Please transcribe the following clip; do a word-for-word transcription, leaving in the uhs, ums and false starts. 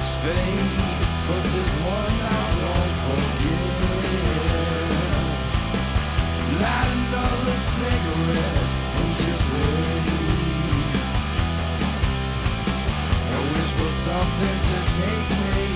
fade, but there's one I won't forget. Light another cigarette and just wait. I wish for something to take me